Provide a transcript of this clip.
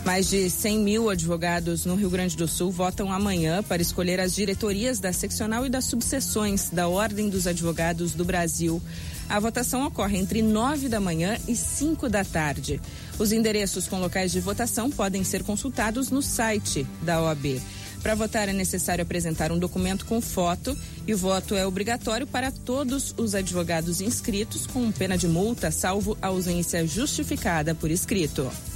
Mais de 100 mil advogados no Rio Grande do Sul votam amanhã para escolher as diretorias da seccional e das subseções da Ordem dos Advogados do Brasil. A votação ocorre entre 9 da manhã e 5 da tarde. Os endereços com locais de votação podem ser consultados no site da OAB. Para votar é necessário apresentar um documento com foto e o voto é obrigatório para todos os advogados inscritos, com pena de multa, salvo ausência justificada por escrito.